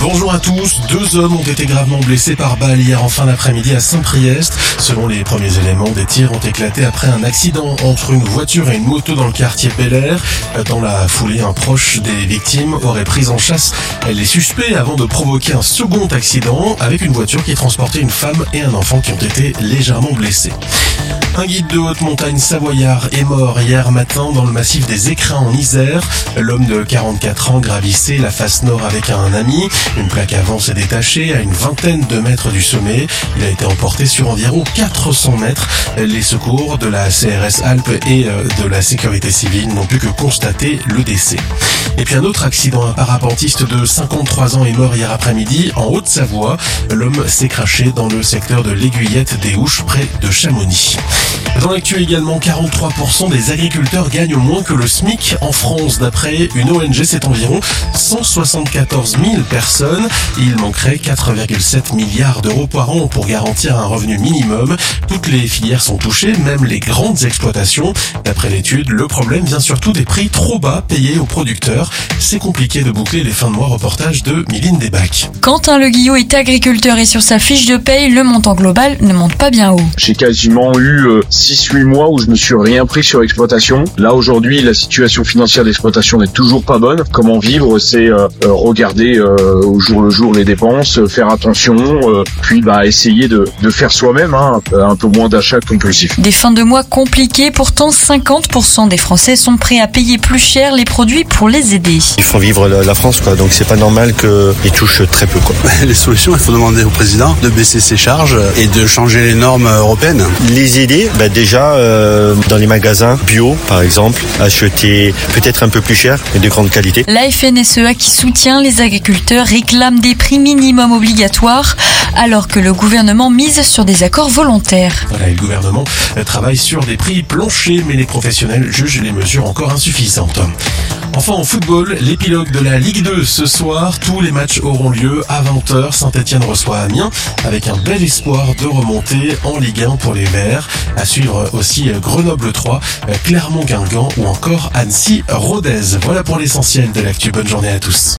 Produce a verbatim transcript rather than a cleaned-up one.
Bonjour à tous. Deux hommes ont été gravement blessés par balle hier en fin d'après-midi à Saint-Priest. Selon les premiers éléments, des tirs ont éclaté après un accident entre une voiture et une moto dans le quartier Bel Air. Dans la foulée, un proche des victimes aurait pris en chasse les suspects avant de provoquer un second accident avec une voiture qui transportait une femme et un enfant qui ont été légèrement blessés. Un guide de haute montagne savoyard est mort hier matin dans le massif des Écrins en Isère. L'homme de quarante-quatre ans gravissait la face nord avec un ami. Une plaque avant s'est détachée à une vingtaine de mètres du sommet. Il a été emporté sur environ quatre cents mètres. Les secours de la C R S Alpes et de la sécurité civile n'ont pu que constater le décès. Et puis un autre accident, un parapentiste de cinquante-trois ans est mort hier après-midi en Haute-Savoie. L'homme s'est craché dans le secteur de l'Aiguillette des Houches près de Chamonix. Dans l'actu également, quarante-trois pour cent des agriculteurs gagnent moins que le SMIC en France. D'après une O N G, c'est environ cent soixante-quatorze mille personnes. Il manquerait quatre virgule sept milliards d'euros par an pour garantir un revenu minimum. Toutes les filières sont touchées, même les grandes exploitations. D'après l'étude, le problème vient surtout des prix trop bas payés aux producteurs. C'est compliqué de boucler les fins de mois. Reportage de Mylène Desbacs. Quentin Le Guillot est agriculteur et sur sa fiche de paye, le montant global ne monte pas bien haut. J'ai quasiment eu euh, six huit mois où je me suis rien pris sur exploitation. Là aujourd'hui, la situation financière d'exploitation n'est toujours pas bonne. Comment vivre, c'est euh, regarder euh, au jour le jour les dépenses, faire attention, euh, puis bah essayer de, de faire soi-même hein, un peu moins d'achats compulsifs. Des fins de mois compliquées, pourtant cinquante pour cent des Français sont prêts à payer plus cher les produits pour les aider. Il faut vivre la France, quoi. Donc c'est pas normal qu'ils touchent très peu, quoi. Les solutions, il faut demander au président de baisser ses charges et de changer les normes européennes. Les aider, bah déjà euh, dans les magasins bio, par exemple, acheter peut-être un peu plus cher et de grande qualité. La F N S E A qui soutient les agriculteurs réclame des prix minimums obligatoires alors que le gouvernement mise sur des accords volontaires. Voilà, le gouvernement travaille sur des prix planchers, mais les professionnels jugent les mesures encore insuffisantes. Enfin, en football, l'épilogue de la Ligue deux ce soir. Tous les matchs auront lieu à vingt heures. Saint-Etienne reçoit Amiens avec un bel espoir de remonter en Ligue un pour les Verts. À suivre aussi Grenoble trois, Clermont-Guingamp ou encore Annecy-Rodez. Voilà pour l'essentiel de l'actu. Bonne journée à tous.